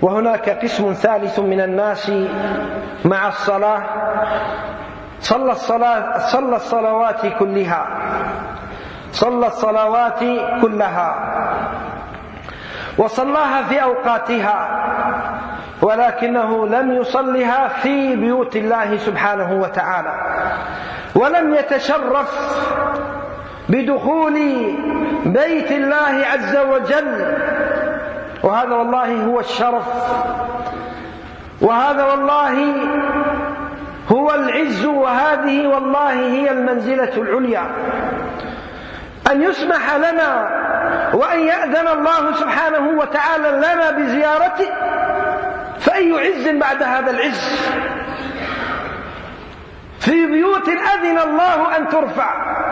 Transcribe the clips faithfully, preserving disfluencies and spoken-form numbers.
وهناك قسم ثالث من الناس مع الصلاة صلى الصلاة صلى الصلوات كلها صلى الصلوات كلها وصلاها في أوقاتها، ولكنه لم يصلها في بيوت الله سبحانه وتعالى، ولم يتشرف بدخول بيت الله عز وجل. وهذا والله هو الشرف، وهذا والله هو العز، وهذه والله هي المنزلة العليا، أن يسمح لنا وأن يأذن الله سبحانه وتعالى لنا بزيارته، فأي عز بعد هذا العز، في بيوت أذن الله أن ترفع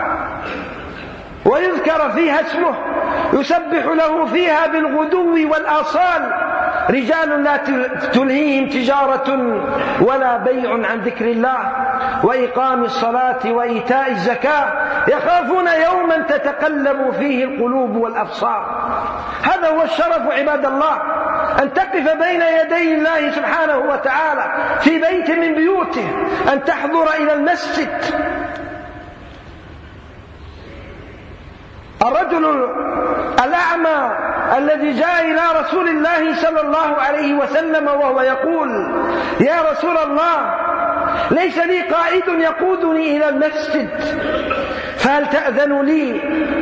ويذكر فيها اسمه، يسبح له فيها بالغدو والآصال رجال لا تلهيهم تجارة ولا بيع عن ذكر الله وإقام الصلاة وإيتاء الزكاة يخافون يوما تتقلب فيه القلوب والأبصار. هذا هو الشرف عباد الله، أن تقف بين يدي الله سبحانه وتعالى في بيت من بيوته، أن تحضر إلى المسجد. الرجل الأعمى الذي جاء إلى رسول الله صلى الله عليه وسلم وهو يقول: يا رسول الله، ليس لي قائد يقودني إلى المسجد، فهل تأذن لي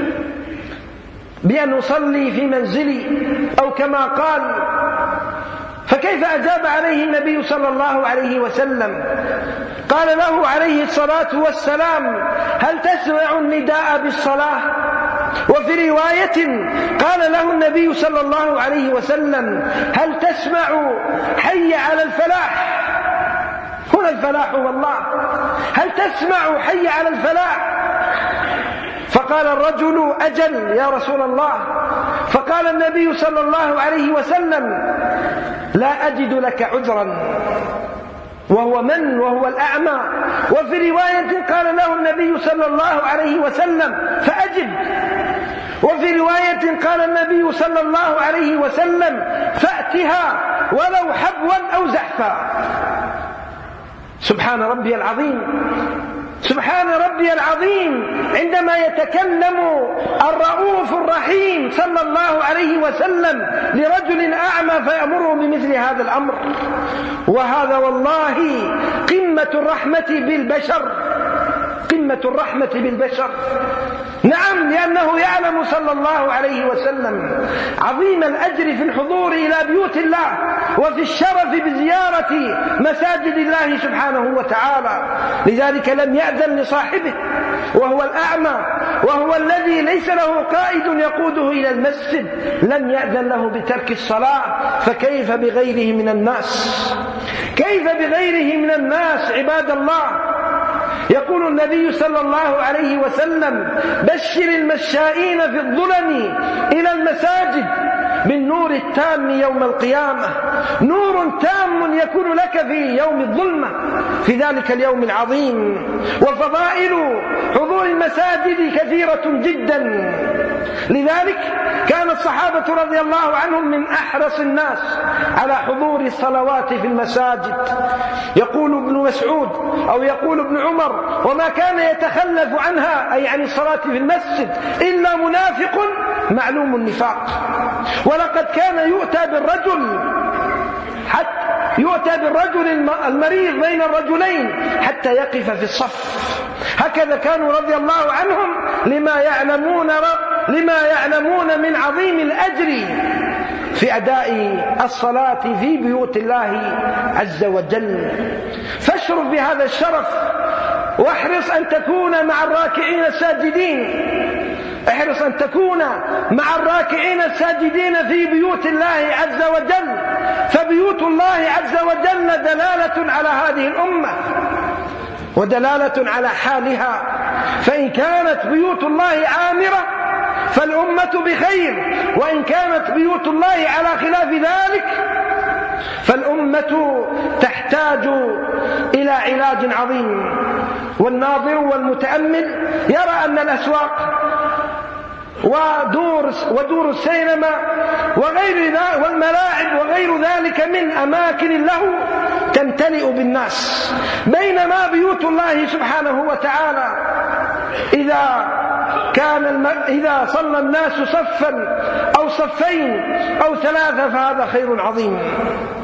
بأن أصلي في منزلي؟ أو كما قال. فكيف أجاب عليه النبي صلى الله عليه وسلم؟ قال له عليه الصلاة والسلام: هل تسمع النداء بالصلاة؟ وفي رواية قال له النبي صلى الله عليه وسلم: هل تسمع حي على الفلاح؟ هنا الفلاح والله، هل تسمع حي على الفلاح؟ فقال الرجل: أجل يا رسول الله. فقال النبي صلى الله عليه وسلم: لا أجد لك عذرا. وهو من؟ وهو الأعمى. وفي رواية قال له النبي صلى الله عليه وسلم: فأجب. وفي رواية قال النبي صلى الله عليه وسلم: فأتها ولو حبوا أو زحفا. سبحان ربي العظيم، سبحان ربي العظيم، عندما يتكلم الرؤوف الرحيم صلى الله عليه وسلم لرجل أعمى فيأمره بمثل هذا الأمر. وهذا والله قمة الرحمة بالبشر، قمة الرحمة بالبشر. نعم، لأنه يعلم صلى الله عليه وسلم عظيم الأجر في الحضور إلى بيوت الله وفي الشرف بزيارة مساجد الله سبحانه وتعالى. لذلك لم يأذن لصاحبه وهو الأعمى، وهو الذي ليس له قائد يقوده إلى المسجد، لم يأذن له بترك الصلاة، فكيف بغيره من الناس؟ كيف بغيره من الناس عباد الله؟ يقول النبي صلى الله عليه وسلم: بشر المشائين في الظلم إلى المساجد بالنور التام يوم القيامة. نور تام يكون لك في يوم الظلمة، في ذلك اليوم العظيم. وفضائل حضور المساجد كثيرة جدا، لذلك كان الصحابة رضي الله عنهم من أحرص الناس على حضور الصلوات في المساجد. يقول ابن مسعود أو يقول ابن عمر: وما كان يتخلف عنها، أي عن الصلاة في المسجد، إلا منافق معلوم النفاق. ولقد كان يؤتى بالرجل حتى يؤتى بالرجل المريض بين الرجلين حتى يقف في الصف. هكذا كانوا رضي الله عنهم لما يعلمون لما يعلمون من عظيم الأجر في أداء الصلاة في بيوت الله عز وجل. فاشرف بهذا الشرف، واحرص أن تكون مع الراكعين الساجدين، احرص أن تكون مع الراكعين الساجدين في بيوت الله عز وجل، فبيوت الله عز وجل دلالة على هذه الأمة ودلالة على حالها. فإن كانت بيوت الله عامرة فالأمة بخير، وإن كانت بيوت الله على خلاف ذلك فالأمة تحتاج إلى علاج عظيم. والناظر والمتأمل يرى أن الأسواق ودور, ودور السينما وغير والملاعب وغير ذلك من أماكن اللهو تمتلئ بالناس، بينما بيوت الله سبحانه وتعالى إذا كان الم... إذا صلى الناس صفا أو صفين أو ثلاثة فهذا خير عظيم.